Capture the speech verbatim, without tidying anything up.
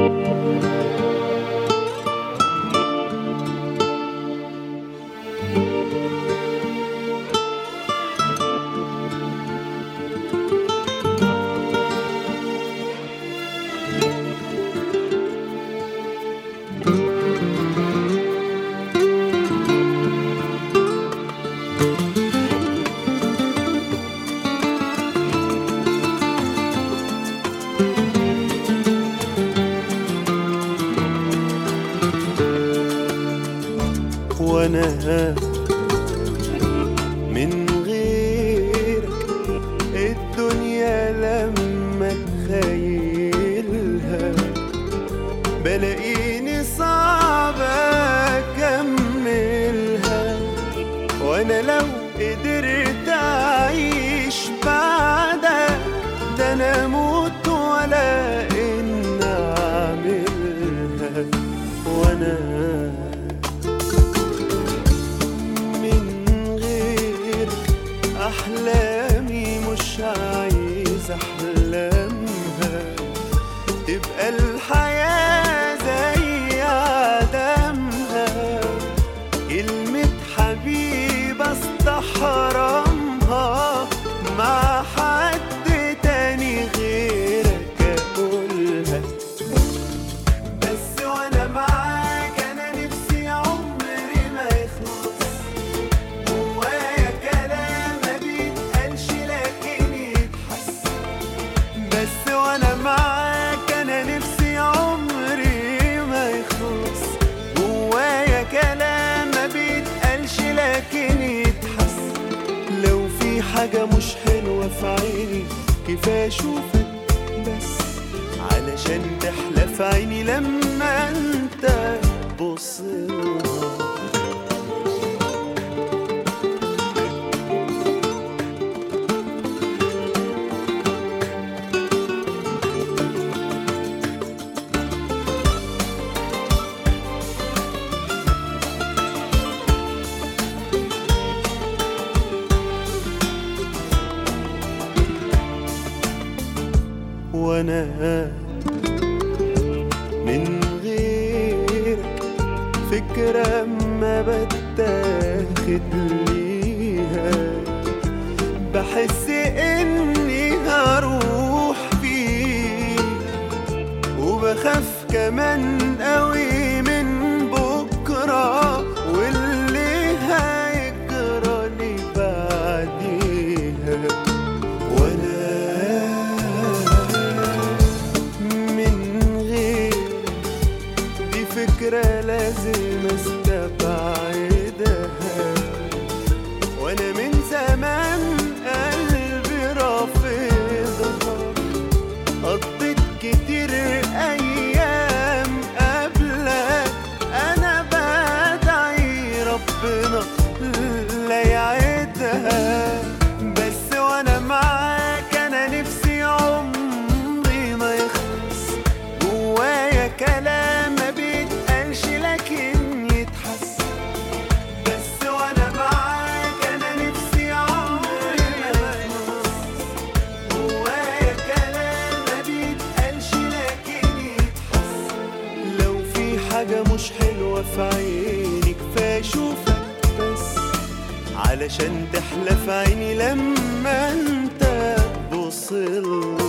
وانا من غيرك الدنيا لما اتخيلها بلاقيني صعب اكملها. وانا لو قدرت اعيش بعدك ده انا اموت ولا ان اعملها. وانا أحلامي مش عايز أحلامها تبقى الحياة زي عدمها. كلمة حبيب استحرمها مع حد تاني غيرك أقولها. بس وأنا معاك أنا نفسي عمري ما يخلص. جوايا كلام بس وانا معاك انا نفسي عمري ما يخلص. جوايا كلام ما بيتقالش لكن يتحس. لو في حاجة مش حلوة في عيني كفاية اشوفك بس علشان تحلى في عيني لما انت تبصلها. وانا من غيرك فكرة ما بتاخد ليها بحس اني هروح فيها. وبخاف كمان قوي من بكرة واللي هيجرى لي بعديها. وانا فكرة لازم استبعدها. وانا من زمان قلبي رافضها. قضيت كتير ايام قبلك انا بدعي ربنا لا يعيدها. بس وانا معاك انا نفسي عمري ما يخلص. جوايا كلام لكن يتحس. بس وانا معاك انا نفسي عمري ما يخلص. جوايا كلام ما بيتقالش لكن يتحس. لو في حاجة مش حلوة في عيني كفاية اشوفك بس علشان تحلى في عيني لما انت تبصلها.